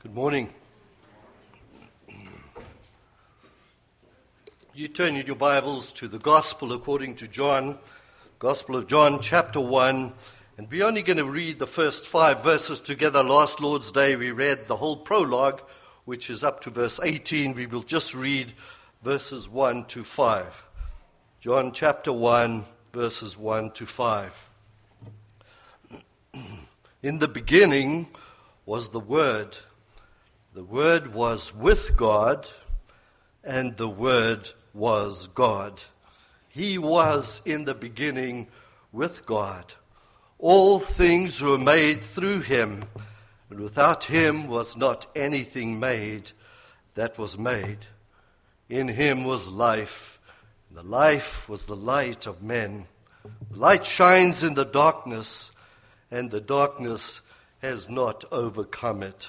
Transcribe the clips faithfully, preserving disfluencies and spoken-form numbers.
Good morning. You turn in your Bibles to the Gospel according to John, Gospel of John, chapter one, and we're only going to read the first five verses together. Last Lord's Day we read the whole prologue, which is up to verse eighteen. We will just read verses one to five. John chapter one, verses one to five. In the beginning was the Word. The Word was with God, and the Word was God. He was in the beginning with God. All things were made through him, and without him was not anything made that was made. In him was life, and the life was the light of men. The light shines in the darkness, and the darkness has not overcome it.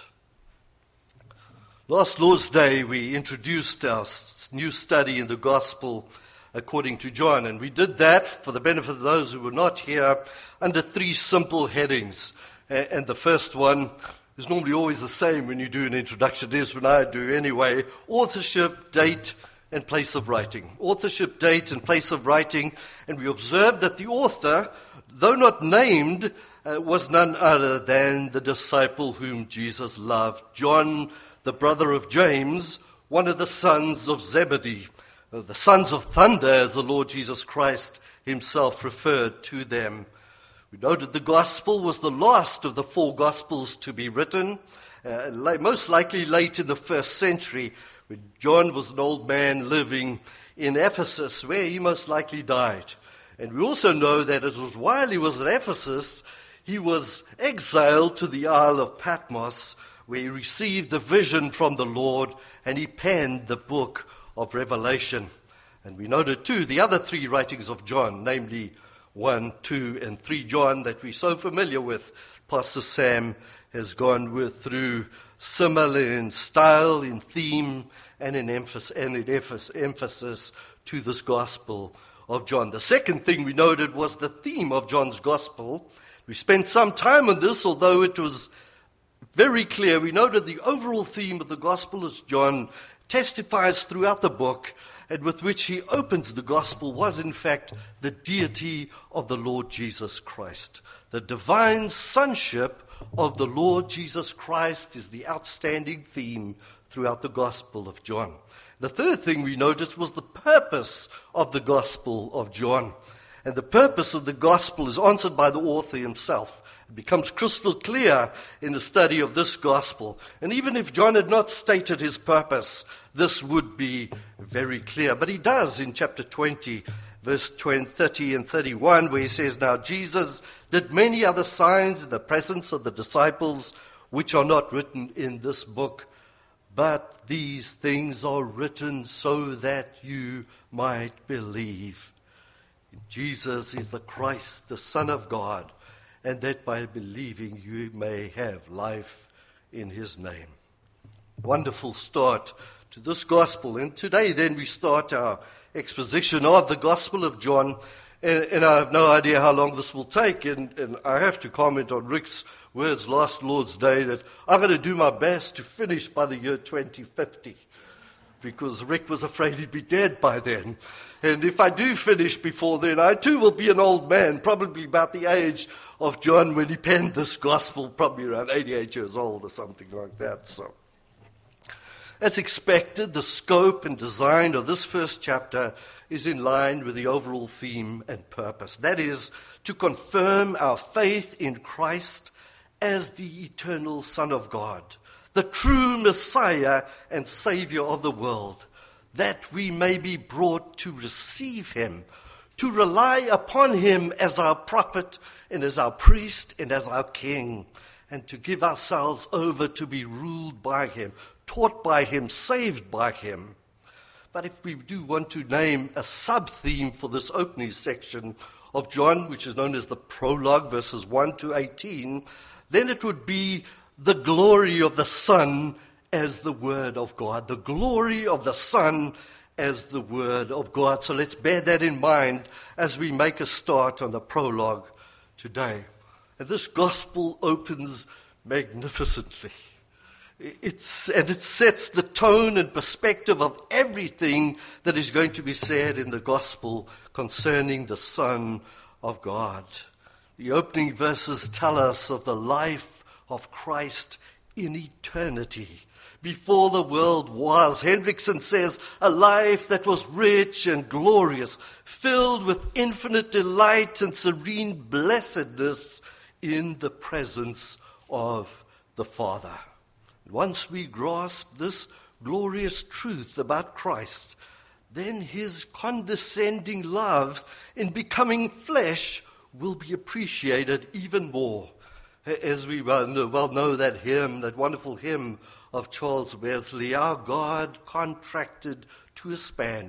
Last Lord's Day, we introduced our new study in the Gospel according to John, and we did that, for the benefit of those who were not here, under three simple headings. And the first one is normally always the same when you do an introduction. It is when I do anyway. Authorship, date, and place of writing. Authorship, date, and place of writing. And we observed that the author, though not named, uh, was none other than the disciple whom Jesus loved, John, the brother of James, one of the sons of Zebedee, the sons of thunder, as the Lord Jesus Christ himself referred to them. We noted the gospel was the last of the four gospels to be written, uh, most likely late in the first century, when John was an old man living in Ephesus, where he most likely died. And we also know that it was while he was at Ephesus, he was exiled to the Isle of Patmos, where he received the vision from the Lord, and he penned the book of Revelation. And we noted too the other three writings of John, namely one, two, and three John, that we're so familiar with. Pastor Sam has gone with through similar in style, in theme, and in emphasis, and in emphasis to this Gospel of John. The second thing we noted was the theme of John's Gospel. We spent some time on this, although it was very clear. We noted the overall theme of the Gospel as John testifies throughout the book, and with which he opens the Gospel, was in fact the deity of the Lord Jesus Christ. The divine sonship of the Lord Jesus Christ is the outstanding theme throughout the Gospel of John. The third thing we noticed was the purpose of the Gospel of John. And the purpose of the Gospel is answered by the author himself. It becomes crystal clear in the study of this Gospel. And even if John had not stated his purpose, this would be very clear. But he does in chapter twenty, verse thirty and thirty-one, where he says, "Now Jesus did many other signs in the presence of the disciples, which are not written in this book. But these things are written so that you might believe. Jesus is the Christ, the Son of God, and that by believing you may have life in his name." Wonderful start to this gospel. And today then we start our exposition of the Gospel of John. And, and I have no idea how long this will take. And, and I have to comment on Rick's words last Lord's Day that I'm going to do my best to finish by the year twenty fifty. Because Rick was afraid he'd be dead by then. And if I do finish before then, I too will be an old man, probably about the age of John when he penned this gospel, probably around eighty-eight years old or something like that. So, as expected, the scope and design of this first chapter is in line with the overall theme and purpose. That is, to confirm our faith in Christ as the eternal Son of God, the true Messiah and Savior of the world, that we may be brought to receive him, to rely upon him as our prophet and as our priest and as our king, and to give ourselves over to be ruled by him, taught by him, saved by him. But if we do want to name a sub-theme for this opening section of John, which is known as the prologue, verses one to eighteen, then it would be the glory of the Son as the Word of God. The glory of the Son as the Word of God. So let's bear that in mind as we make a start on the prologue today. And this gospel opens magnificently. It's, and it sets the tone and perspective of everything that is going to be said in the gospel concerning the Son of God. The opening verses tell us of the life of Christ in eternity. Before the world was, Hendrickson says, a life that was rich and glorious, filled with infinite delight and serene blessedness in the presence of the Father. Once we grasp this glorious truth about Christ, then his condescending love in becoming flesh will be appreciated even more. As we well know, well know that hymn, that wonderful hymn of Charles Wesley, our God contracted to a span,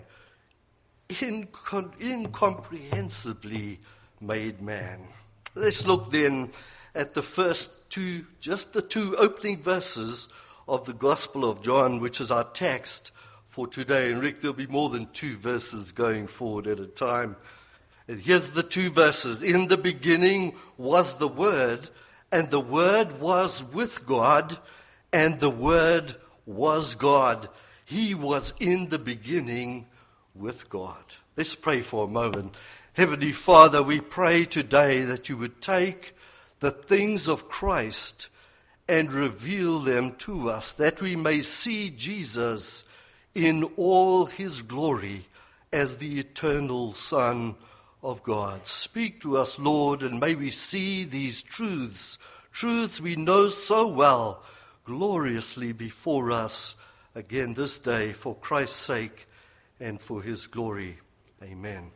incom- incomprehensibly made man. Let's look then at the first two, just the two opening verses of the Gospel of John, which is our text for today. And Rick, there'll be more than two verses going forward at a time. And here's the two verses. In the beginning was the Word, and the Word was with God, and the Word was God. He was in the beginning with God. Let's pray for a moment. Heavenly Father, we pray today that you would take the things of Christ and reveal them to us, that we may see Jesus in all his glory as the eternal Son of God. Speak to us, Lord, and may we see these truths, truths we know so well, gloriously before us again this day, for Christ's sake and for his glory. Amen.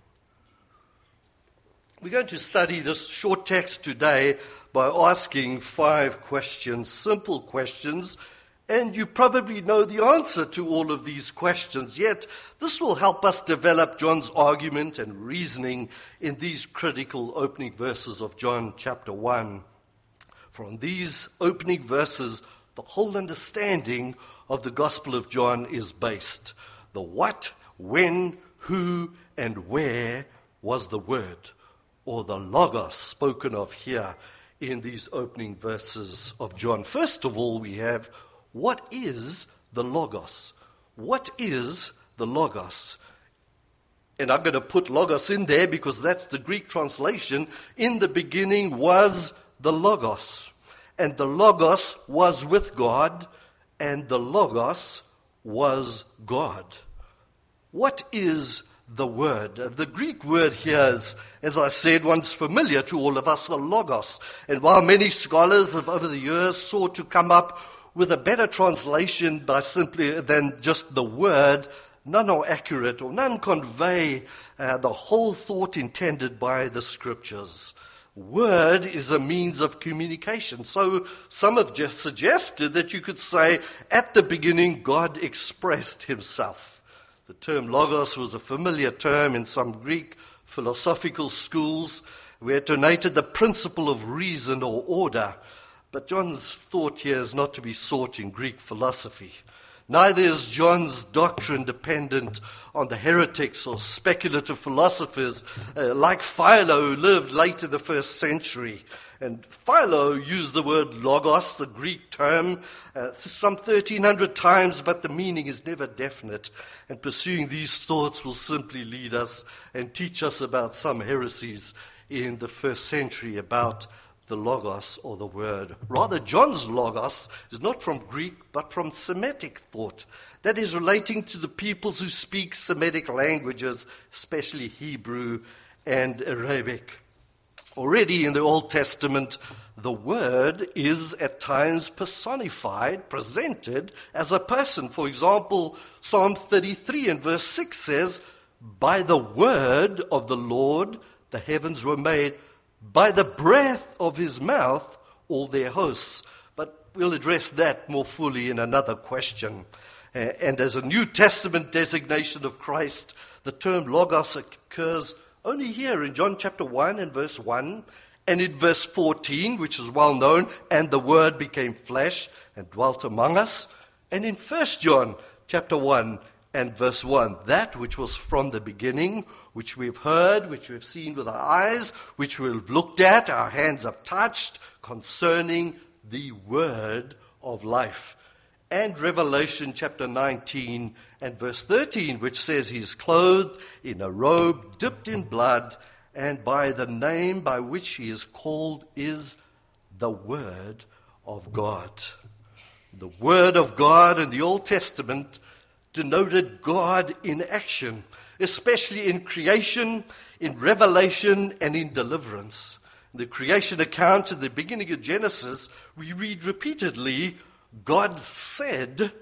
We're going to study this short text today by asking five questions, simple questions, and you probably know the answer to all of these questions. Yet, this will help us develop John's argument and reasoning in these critical opening verses of John chapter one. From these opening verses, the whole understanding of the Gospel of John is based. The what, when, who, and where was the Word, or the Logos spoken of here in these opening verses of John. First of all, we have, what is the Logos? What is the Logos? And I'm going to put Logos in there because that's the Greek translation. In the beginning was the Logos. And the Logos was with God, and the Logos was God. What is the word? The Greek word here is, as I said, once familiar to all of us, the Logos. And while many scholars have over the years sought to come up with a better translation by simply than just the word, none are accurate or none convey uh, the whole thought intended by the Scriptures. Word is a means of communication. So some have just suggested that you could say, at the beginning, God expressed himself. The term logos was a familiar term in some Greek philosophical schools where it denoted the principle of reason or order. But John's thought here is not to be sought in Greek philosophy. Neither is John's doctrine dependent on the heretics or speculative philosophers uh, like Philo, who lived late in the first century. And Philo used the word logos, the Greek term, uh, some thirteen hundred times, but the meaning is never definite. And pursuing these thoughts will simply lead us and teach us about some heresies in the first century about the logos or the word. Rather, John's logos is not from Greek, but from Semitic thought. That is relating to the peoples who speak Semitic languages, especially Hebrew and Arabic. Already in the Old Testament, the word is at times personified, presented as a person. For example, Psalm thirty-three and verse six says, "By the word of the Lord the heavens were made, by the breath of his mouth all their hosts." But we'll address that more fully in another question. Uh, and as a New Testament designation of Christ, the term logos occurs only here in John chapter one and verse one, and in verse fourteen, which is well known, "And the Word became flesh and dwelt among us," and in First John chapter one and verse one, "That which was from the beginning, which we have heard, which we have seen with our eyes, which we have looked at, our hands have touched, concerning the word of life." and Revelation chapter nineteen and verse thirteen, which says he's clothed in a robe dipped in blood, and by the name by which he is called is the Word of God. The Word of God in the Old Testament denoted God in action, especially in creation, in revelation, and in deliverance. In the creation account in the beginning of Genesis, we read repeatedly, God said,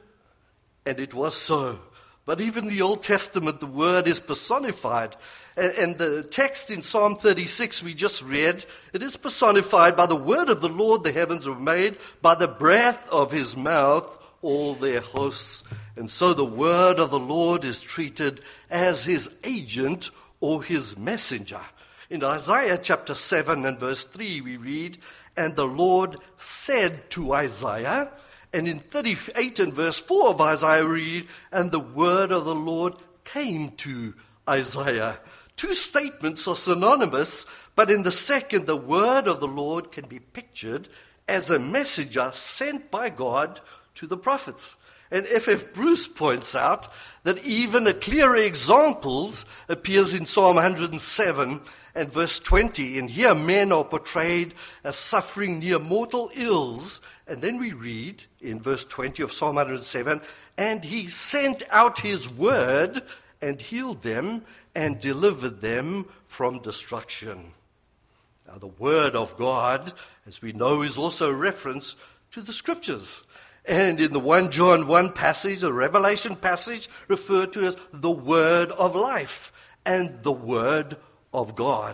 and it was so. But even in the Old Testament, the Word is personified. And, and the text in Psalm thirty-six we just read, it is personified by the word of the Lord, the heavens were made, by the breath of his mouth, all their hosts. And so the word of the Lord is treated as his agent or his messenger. In Isaiah chapter seven and verse three we read, and the Lord said to Isaiah, and in thirty-eight and verse four of Isaiah we read, and the word of the Lord came to Isaiah. Two statements are synonymous, but in the second, the word of the Lord can be pictured as a messenger sent by God to the prophets. And F F Bruce points out that even a clearer examples appears in Psalm one hundred seven and verse twenty. And here men are portrayed as suffering near mortal ills. And then we read in verse twenty of Psalm one hundred seven, and he sent out his word and healed them and delivered them from destruction. Now the word of God, as we know, is also a reference to the scriptures. And in the First John one passage, the Revelation passage, referred to as the word of life and the word of God.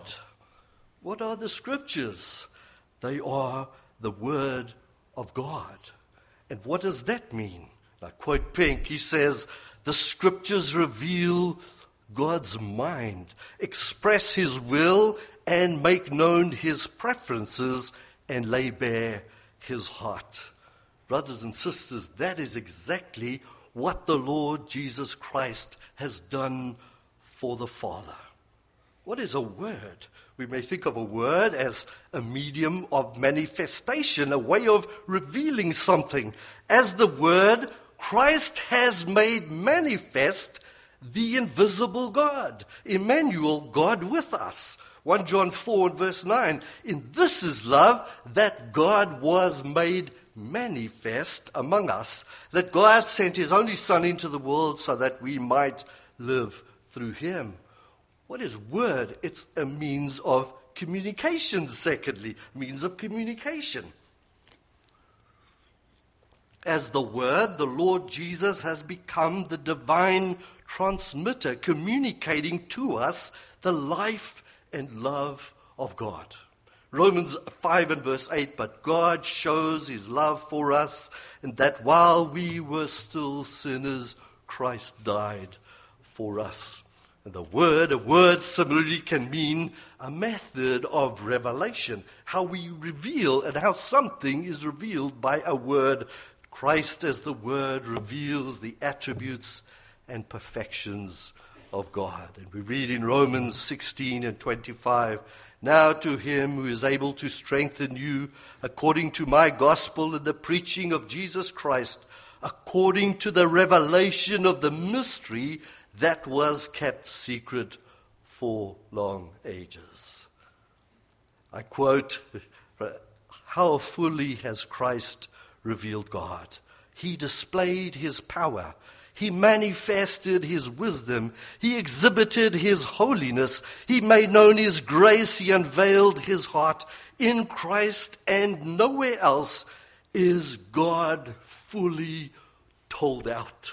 What are the scriptures? They are the word of God. And what does that mean? I quote Pink. He says, the scriptures reveal God's mind, express his will, and make known his preferences and lay bare his heart. Brothers and sisters, that is exactly what the Lord Jesus Christ has done for the Father. What is a word? We may think of a word as a medium of manifestation, a way of revealing something. As the word, Christ has made manifest the invisible God, Emmanuel, God with us. First John four and verse nine, in this is love, that God was made manifest among us, that God sent his only Son into the world so that we might live through him. What is word? It's a means of communication, secondly, means of communication. As the Word, the Lord Jesus has become the divine transmitter, communicating to us the life and love of God. Romans five and verse eight, but God shows his love for us, and that while we were still sinners, Christ died for us. And the word, a word similarly can mean a method of revelation, how we reveal and how something is revealed by a word. Christ as the word reveals the attributes and perfections of God. And we read in Romans sixteen and twenty-five, now to him who is able to strengthen you according to my gospel and the preaching of Jesus Christ, according to the revelation of the mystery that was kept secret for long ages. I quote, how fully has Christ revealed God? He displayed his power. He manifested his wisdom. He exhibited his holiness. He made known his grace. He unveiled his heart. In Christ and nowhere else is God fully told out.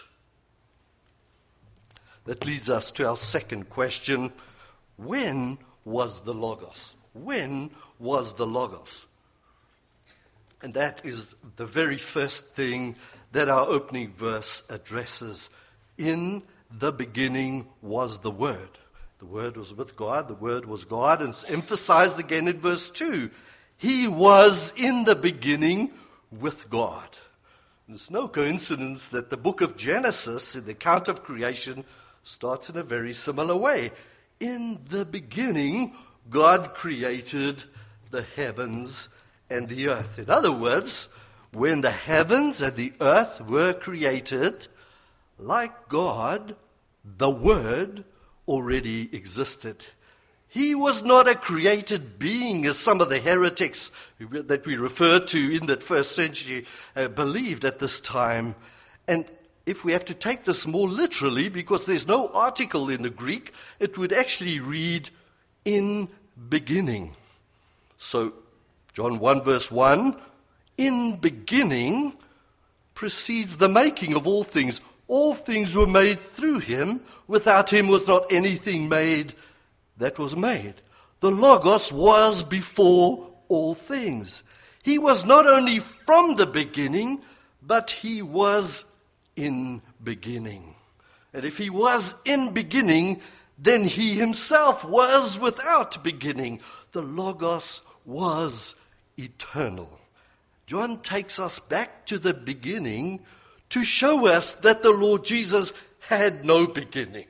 That leads us to our second question. When was the Logos? When was the Logos? And that is the very first thing that our opening verse addresses. In the beginning was the Word. The Word was with God. The Word was God. And it's emphasized again in verse two. He was in the beginning with God. And it's no coincidence that the book of Genesis, in the account of creation, starts in a very similar way. In the beginning, God created the heavens and the earth. In other words, when the heavens and the earth were created, like God, the Word already existed. He was not a created being, as some of the heretics that we refer to in that first century uh, believed at this time. And if we have to take this more literally, because there's no article in the Greek, it would actually read, in beginning. So, John one verse one, in beginning precedes the making of all things. All things were made through him. Without him was not anything made that was made. The Logos was before all things. He was not only from the beginning, but he was in beginning. And if he was in beginning, then he himself was without beginning. The Logos was eternal. John takes us back to the beginning to show us that the Lord Jesus had no beginning.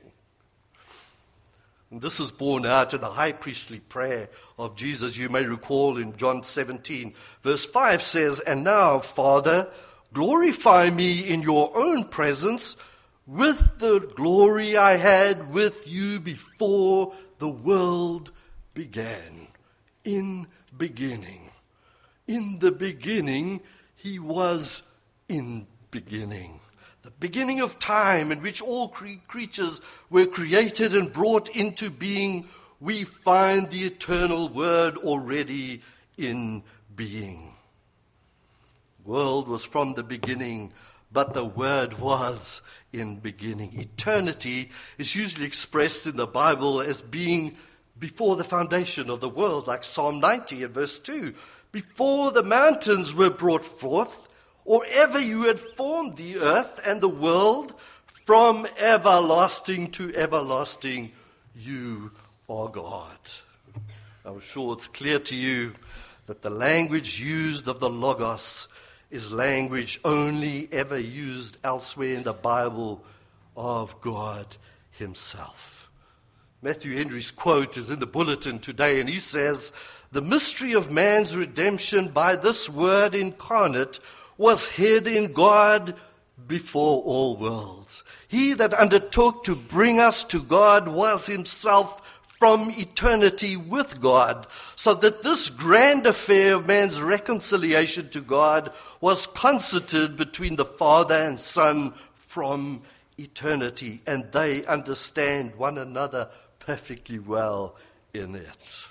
And this is borne out in the high priestly prayer of Jesus. You may recall in John seventeen, verse five says, "And now, Father, glorify me in your own presence with the glory I had with you before the world began." In beginning. In the beginning, he was in beginning. The beginning of time in which all cre- creatures were created and brought into being, we find the eternal Word already in being. The world was from the beginning, but the Word was in beginning. Eternity is usually expressed in the Bible as being before the foundation of the world, like Psalm ninety and verse two. Before the mountains were brought forth, or ever you had formed the earth and the world, from everlasting to everlasting, you are God. I'm sure it's clear to you that the language used of the Logos is language only ever used elsewhere in the Bible of God himself. Matthew Henry's quote is in the bulletin today, and he says, "The mystery of man's redemption by this word incarnate was hid in God before all worlds. He that undertook to bring us to God was himself from eternity with God, so that this grand affair of man's reconciliation to God was concerted between the Father and Son from eternity, and they understand one another perfectly well in it."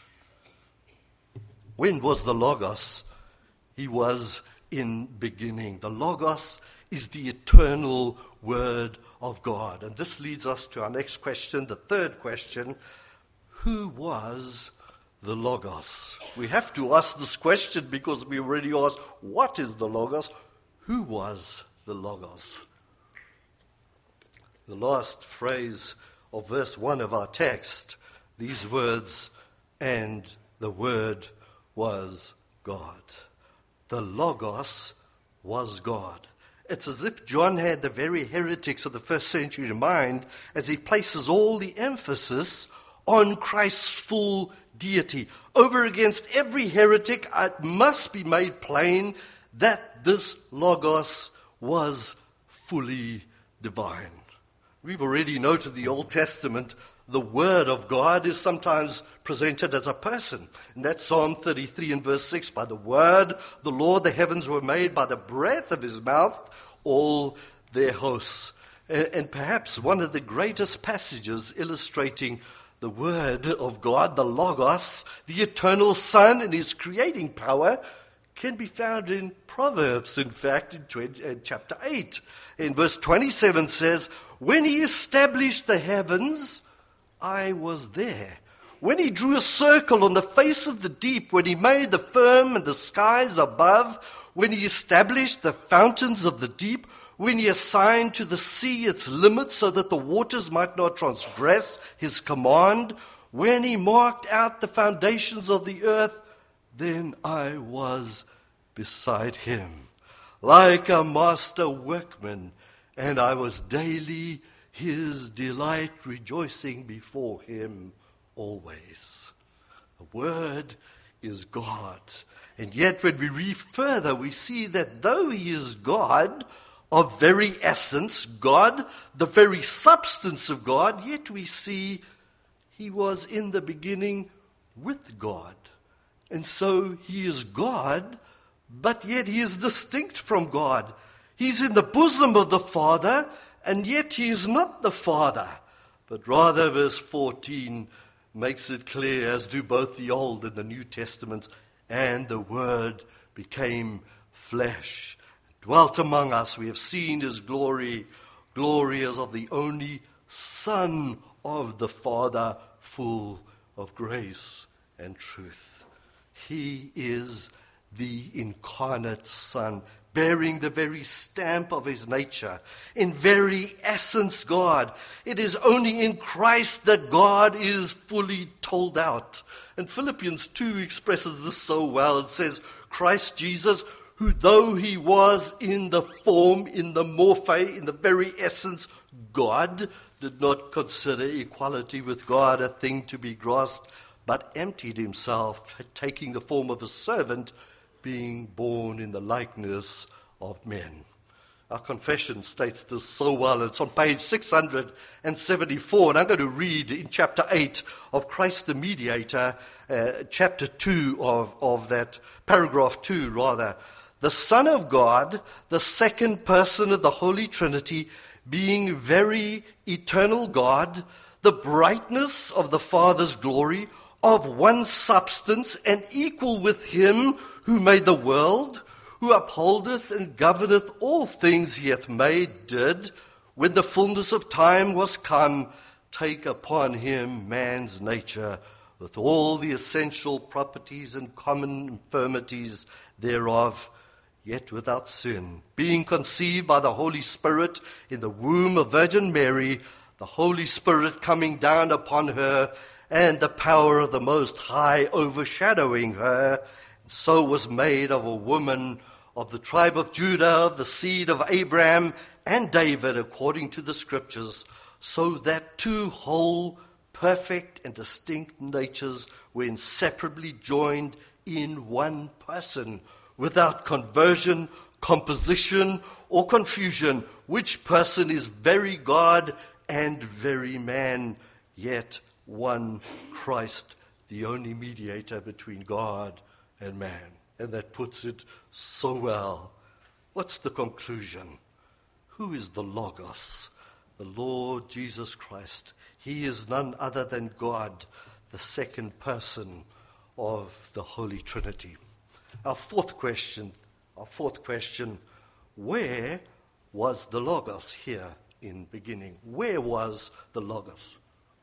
When was the Logos? He was in beginning. The Logos is the eternal Word of God. And this leads us to our next question, the third question. Who was the Logos? We have to ask this question because we already asked, what is the Logos? Who was the Logos? The last phrase of verse one of our text, these words, "and the Word was God." The Logos was God. It's as if John had the very heretics of the first century in mind as he places all the emphasis on Christ's full deity. Over against every heretic, it must be made plain that this Logos was fully divine. We've already noted the Old Testament. The Word of God is sometimes presented as a person. And that's Psalm thirty-three and verse six. "By the word, the Lord, the heavens were made, by the breath of his mouth, all their hosts." And, and perhaps one of the greatest passages illustrating the Word of God, the Logos, the eternal Son and his creating power, can be found in Proverbs, in fact, in, twenty, in chapter eight. In verse twenty-seven says, "When he established the heavens, I was there. When he drew a circle on the face of the deep, when he made the firm and the skies above, when he established the fountains of the deep, when he assigned to the sea its limits so that the waters might not transgress his command, when he marked out the foundations of the earth, then I was beside him, like a master workman, and I was daily his delight, rejoicing before him always." The Word is God. And yet when we read further, we see that though he is God, of very essence, God, the very substance of God, yet we see he was in the beginning with God. And so he is God, but yet he is distinct from God. He's in the bosom of the Father, and yet he is not the Father. But rather, verse fourteen makes it clear, as do both the Old and the New Testaments, and the Word became flesh, dwelt among us. We have seen his glory, glory as of the only Son of the Father, full of grace and truth. He is the incarnate Son, bearing the very stamp of his nature, in very essence God. It is only in Christ that God is fully told out. And Philippians two expresses this so well. It says, Christ Jesus, who though he was in the form, in the morphe, in the very essence God, did not consider equality with God a thing to be grasped, but emptied himself, taking the form of a servant, being born in the likeness of men. Our confession states this so well. It's on page six hundred seventy-four, and I'm going to read in chapter eight of Christ the Mediator, uh, chapter two of, of that, paragraph two rather. The Son of God, the second person of the Holy Trinity, being very eternal God, the brightness of the Father's glory, of one substance, and equal with him who made the world, who upholdeth and governeth all things he hath made, did, when the fullness of time was come, take upon him man's nature, with all the essential properties and common infirmities thereof, yet without sin, being conceived by the Holy Spirit in the womb of Virgin Mary, the Holy Spirit coming down upon her, and the power of the Most High overshadowing her, so was made of a woman of the tribe of Judah, of the seed of Abraham and David, according to the Scriptures, so that two whole, perfect and distinct natures were inseparably joined in one person, without conversion, composition, or confusion, which person is very God and very man, yet one Christ, the only mediator between God and man. And that puts it so well. What's the conclusion? Who is the Logos? The Lord Jesus Christ. He is none other than God, the second person of the Holy Trinity. Our fourth question, our fourth question, where was the Logos here in beginning? Where was the Logos?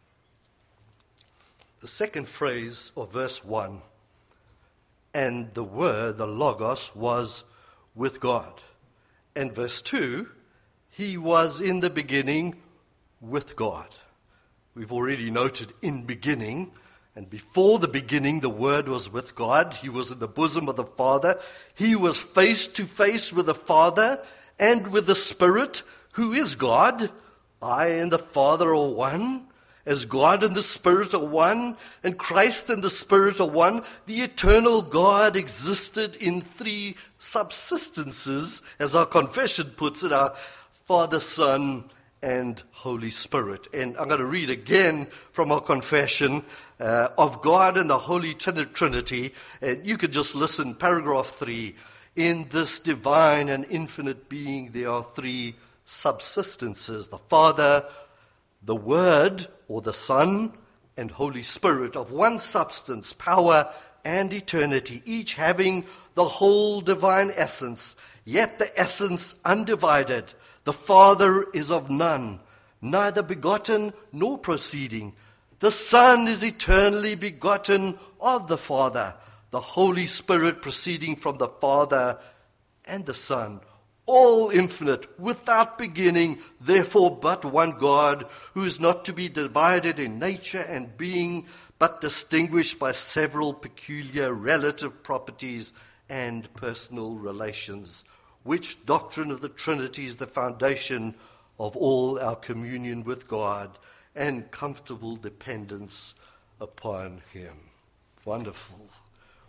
The second phrase of verse one, and the Word, the Logos, was with God. And verse two, he was in the beginning with God. We've already noted in beginning, and before the beginning the Word was with God. He was in the bosom of the Father. He was face to face with the Father and with the Spirit, who is God. I and the Father are one. As God and the Spirit are one, and Christ and the Spirit are one, the eternal God existed in three subsistences, as our confession puts it, our Father, Son, and Holy Spirit. And I'm going to read again from our confession uh, of God and the Holy Trinity. And you could just listen, paragraph three. In this divine and infinite being, there are three subsistences: the Father, the Word, or the Son, and Holy Spirit, of one substance, power, and eternity, each having the whole divine essence, yet the essence undivided. The Father is of none, neither begotten nor proceeding. The Son is eternally begotten of the Father, the Holy Spirit proceeding from the Father and the Son, all infinite, without beginning, therefore but one God, who is not to be divided in nature and being, but distinguished by several peculiar relative properties and personal relations, which doctrine of the Trinity is the foundation of all our communion with God and comfortable dependence upon him. Wonderful,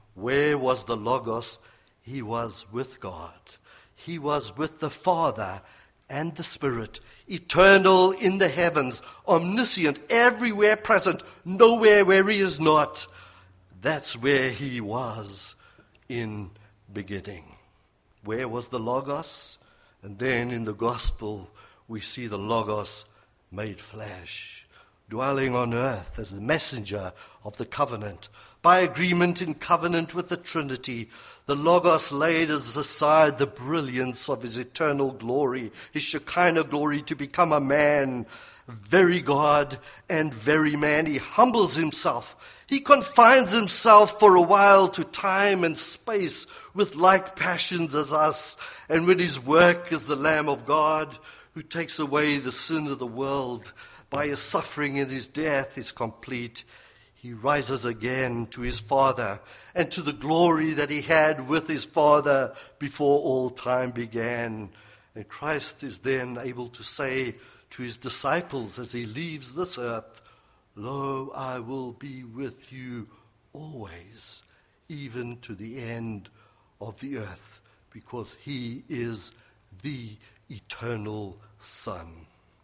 Where was the Logos? He was with God. He was with the Father and the Spirit, eternal in the heavens, omniscient, everywhere present, nowhere where he is not. That's where he was in beginning. Where was the Logos? And then in the gospel, we see the Logos made flesh, dwelling on earth as the messenger of the covenant. By agreement in covenant with the Trinity, the Logos laid aside the brilliance of his eternal glory, his Shekinah glory, to become a man, very God and very man. He humbles himself. He confines himself for a while to time and space with like passions as us. And when his work as the Lamb of God, who takes away the sin of the world by his suffering and his death, is complete, he rises again to his Father and to the glory that he had with his Father before all time began. And Christ is then able to say to his disciples as he leaves this earth, "Lo, I will be with you always, even to the end of the earth," because he is the eternal Son.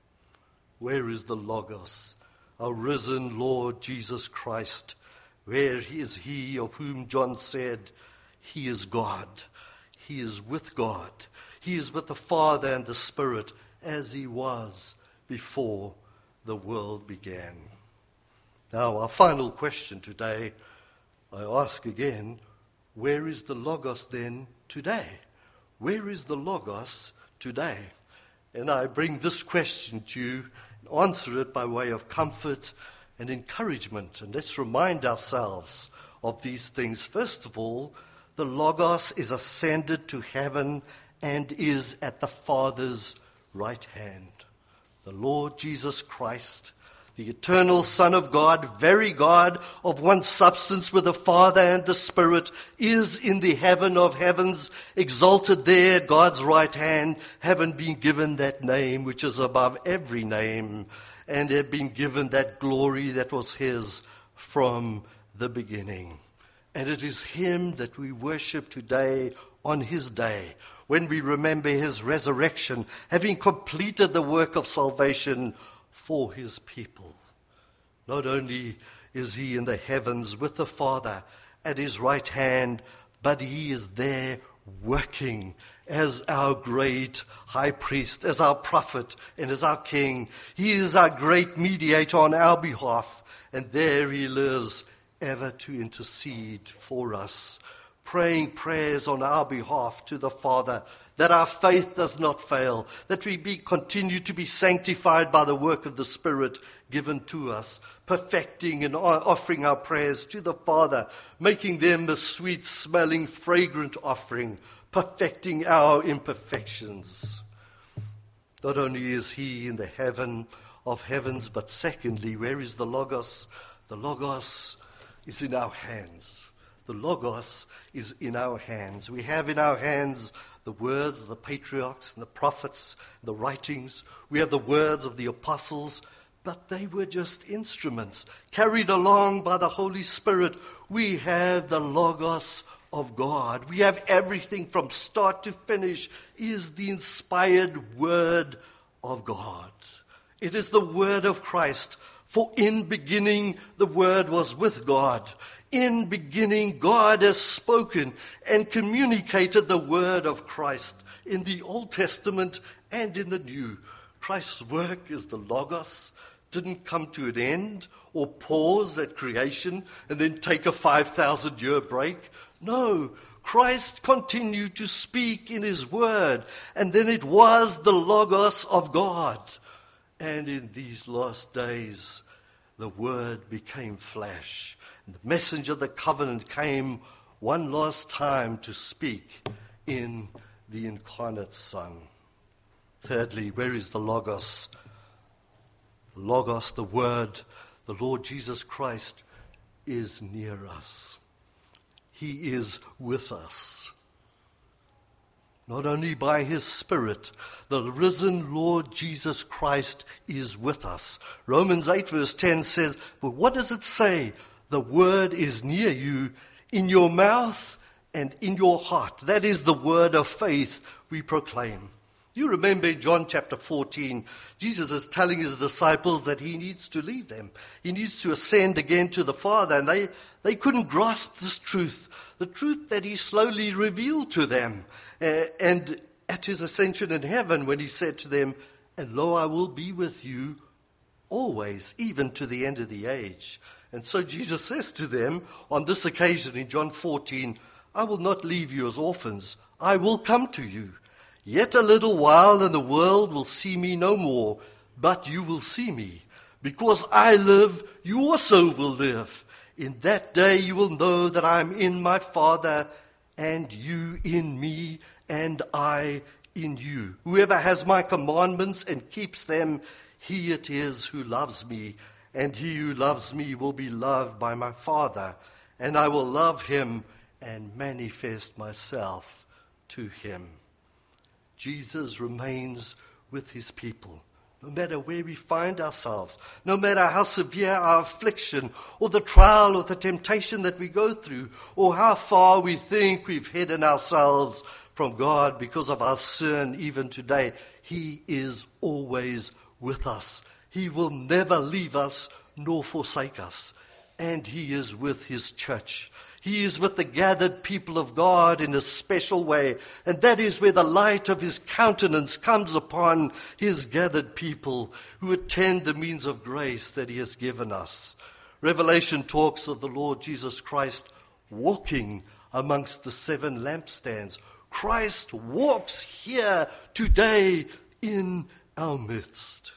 Where is the Logos, our risen Lord Jesus Christ? Where is he of whom John said, he is God, he is with God, he is with the Father and the Spirit, as he was before the world began? Now, our final question today, I ask again, where is the Logos then today? Where is the Logos today? And I bring this question to you, answer it by way of comfort and encouragement. And let's remind ourselves of these things. First of all, the Logos is ascended to heaven and is at the Father's right hand. The Lord Jesus Christ, the eternal Son of God, very God, of one substance with the Father and the Spirit, is in the heaven of heavens, exalted there at God's right hand, having been given that name which is above every name, and had been given that glory that was his from the beginning. And it is him that we worship today on his day, when we remember his resurrection, having completed the work of salvation for his people. Not only is he in the heavens with the Father at his right hand, but he is there working as our great high priest, as our prophet, and as our king. He is our great mediator on our behalf, and there he lives ever to intercede for us, praying prayers on our behalf to the Father, that our faith does not fail, that we be continue to be sanctified by the work of the Spirit given to us, perfecting and offering our prayers to the Father, making them a sweet-smelling, fragrant offering, perfecting our imperfections. Not only is he in the heaven of heavens, but secondly, where is the Logos? The Logos is in our hands. The Logos is in our hands. We have in our hands the words of the patriarchs and the prophets, the writings. We have the words of the apostles, but they were just instruments carried along by the Holy Spirit. We have the Logos of God. We have everything from start to finish is the inspired word of God. It is the word of Christ. For in beginning the Word was with God. In beginning God has spoken and communicated the word of Christ in the Old Testament and in the New. Christ's work is the Logos. Didn't come to an end or pause at creation and then take a five thousand year break. No, Christ continued to speak in his word, and then it was the Logos of God. And in these last days, the Word became flesh. And the messenger of the covenant came one last time to speak in the incarnate Son. Thirdly, where is the Logos? The Logos, the Word, the Lord Jesus Christ, is near us. He is with us. Not only by his Spirit, the risen Lord Jesus Christ is with us. Romans eight verse ten says, but what does it say? The word is near you, in your mouth and in your heart. That is the word of faith we proclaim. You remember in John chapter fourteen, Jesus is telling his disciples that he needs to leave them. He needs to ascend again to the Father, and they, they couldn't grasp this truth, the truth that he slowly revealed to them. Uh, and at his ascension in heaven, when he said to them, "And lo, I will be with you always, even to the end of the age." And so Jesus says to them on this occasion in John fourteen, "I will not leave you as orphans. I will come to you. Yet a little while and the world will see me no more, but you will see me. Because I live, you also will live. In that day you will know that I am in my Father, and you in me, and I in you. Whoever has my commandments and keeps them, he it is who loves me, and he who loves me will be loved by my Father, and I will love him and manifest myself to him." Jesus remains with his people, no matter where we find ourselves, no matter how severe our affliction, or the trial or the temptation that we go through, or how far we think we've hidden ourselves from God because of our sin even today. He is always with us. He will never leave us nor forsake us. And he is with his church. He is with the gathered people of God in a special way. And that is where the light of his countenance comes upon his gathered people who attend the means of grace that he has given us. Revelation talks of the Lord Jesus Christ walking amongst the seven lampstands. Christ walks here today in our midst.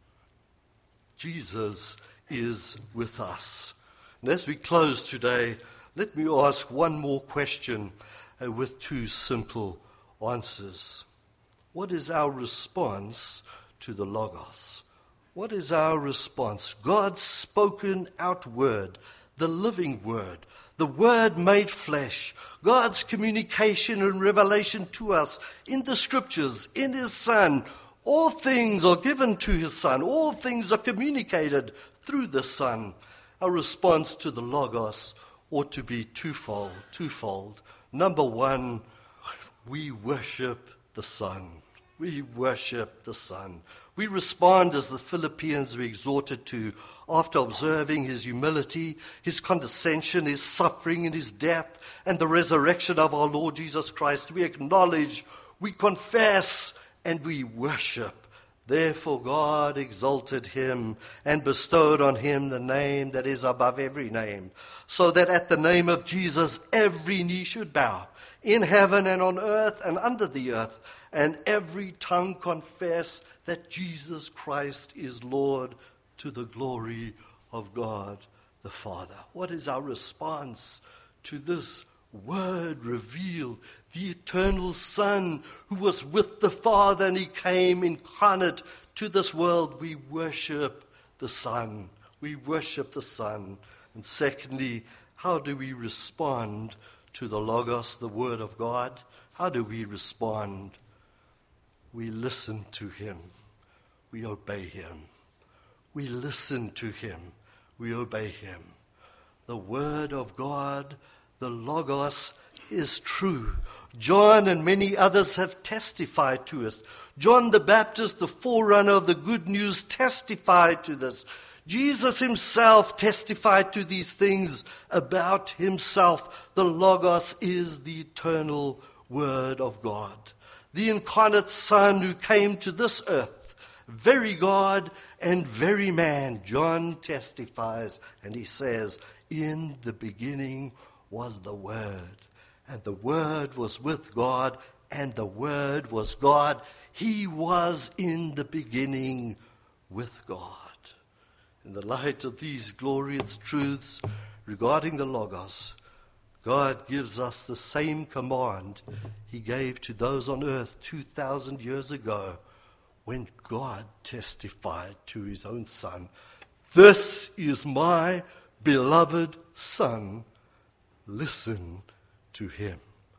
Jesus is with us. And as we close today, let me ask one more question uh, with two simple answers. What is our response to the Logos? What is our response? God's spoken out word, the living word, the word made flesh, God's communication and revelation to us in the scriptures, in his Son. All things are given to his Son. All things are communicated through the Son. Our response to the Logos ought to be twofold. Twofold. Number one, we worship the Son. We worship the Son. We respond as the Philippians were exhorted to, after observing his humility, his condescension, his suffering, and his death, and the resurrection of our Lord Jesus Christ. We acknowledge, we confess, and we worship. Therefore God exalted him and bestowed on him the name that is above every name, so that at the name of Jesus every knee should bow, in heaven and on earth and under the earth, and every tongue confess that Jesus Christ is Lord, to the glory of God the Father. What is our response to this word revealed? The eternal Son who was with the Father, and he came incarnate to this world. We worship the Son. We worship the Son. And secondly, how do we respond to the Logos, the Word of God? How do we respond? We listen to him. We obey him. We listen to him. We obey him. The Word of God, the Logos, is true. John and many others have testified to it. John the Baptist, the forerunner of the good news, testified to this. Jesus himself testified to these things about himself. The Logos is the eternal Word of God, the incarnate Son who came to this earth, very God and very man. John testifies, and he says, "In the beginning was the Word, and the Word was with God, and the Word was God. He was in the beginning with God." In the light of these glorious truths regarding the Logos, God gives us the same command he gave to those on earth two thousand years ago when God testified to his own Son. "This is my beloved Son. Listen to him."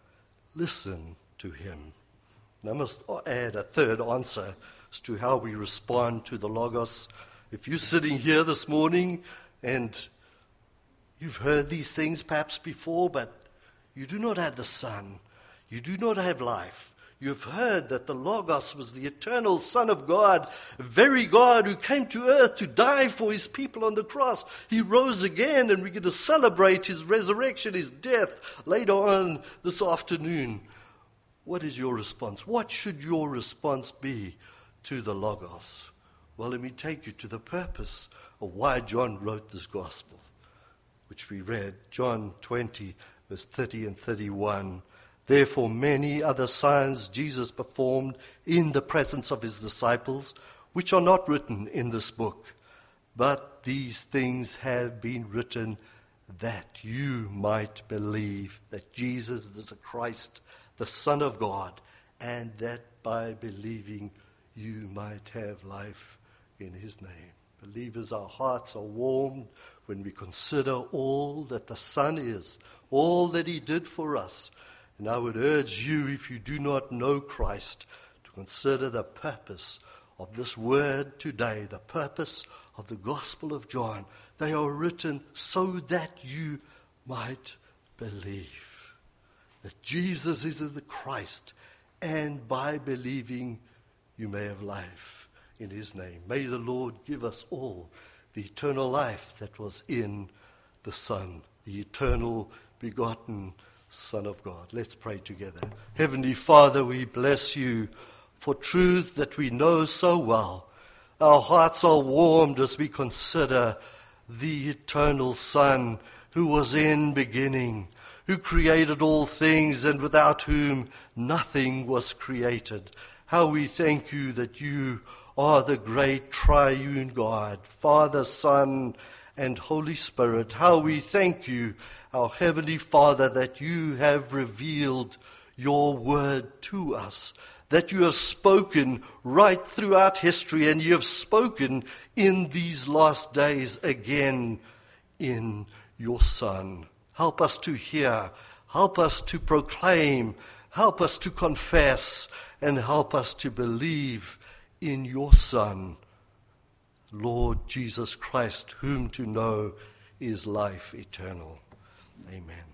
Listen to him. And I must add a third answer as to how we respond to the Logos. If you're sitting here this morning and You've heard these things perhaps before, but you do not have the Son. You do not have life. You have heard that the Logos was the eternal Son of God, very God who came to earth to die for his people on the cross. He rose again, and we're going to celebrate his resurrection, his death, later on this afternoon. What is your response? What should your response be to the Logos? Well, let me take you to the purpose of why John wrote this gospel, which we read, John twenty, verse thirty and thirty-one. Therefore, many other signs Jesus performed in the presence of his disciples, which are not written in this book. But these things have been written that you might believe that Jesus is the Christ, the Son of God, and that by believing you might have life in his name. Believers, our hearts are warmed when we consider all that the Son is, all that he did for us. And I would urge you, if you do not know Christ, to consider the purpose of this word today, the purpose of the Gospel of John. They are written so that you might believe that Jesus is the Christ, and by believing you may have life in his name. May the Lord give us all the eternal life that was in the Son, the eternal begotten Son of God. Let's pray together. Heavenly Father, we bless you for truth that we know so well. Our hearts are warmed as we consider the eternal Son who was in beginning, who created all things and without whom nothing was created. How we thank you that you are the great triune God, Father, Son, and Holy Spirit. How we thank you, our Heavenly Father, that you have revealed your word to us, that you have spoken right throughout history, and you have spoken in these last days again in your Son. Help us to hear, help us to proclaim, help us to confess, and help us to believe in your Son, Lord Jesus Christ, whom to know is life eternal. Amen.